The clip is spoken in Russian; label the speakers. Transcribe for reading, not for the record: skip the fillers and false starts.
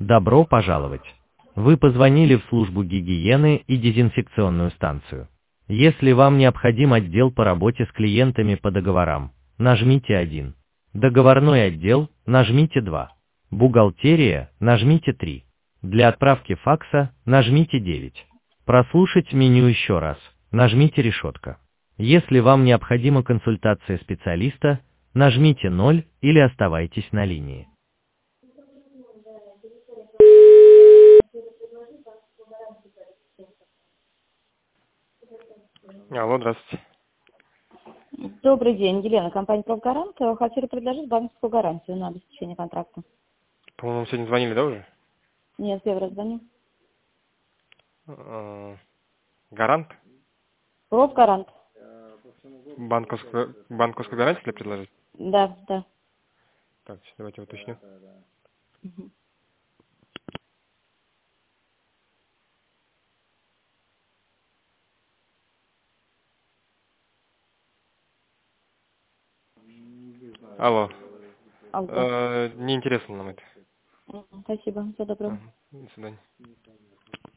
Speaker 1: Добро пожаловать! Вы позвонили в службу гигиены и дезинфекционную станцию. Если вам необходим отдел по работе с клиентами по договорам, нажмите 1. Договорной отдел, нажмите 2. Бухгалтерия, нажмите 3. Для отправки факса, нажмите 9. Прослушать меню еще раз, нажмите решетка. Если вам необходима консультация специалиста, нажмите 0 или оставайтесь на линии.
Speaker 2: Алло, здравствуйте.
Speaker 3: Добрый день, Елена, компания «Профгарант». Хотели предложить банковскую гарантию на обеспечение контракта.
Speaker 2: По-моему, сегодня звонили, да, уже?
Speaker 3: Нет, первый раз звоню.
Speaker 2: Гарант?
Speaker 3: «Профгарант».
Speaker 2: Банковскую гарантию для предложить?
Speaker 3: Да, да.
Speaker 2: Так, сейчас давайте уточню.
Speaker 3: Мгм.
Speaker 2: Алло.
Speaker 3: Алло.
Speaker 2: Неинтересно нам это.
Speaker 3: Спасибо, всего доброго.
Speaker 2: Ага, до свидания.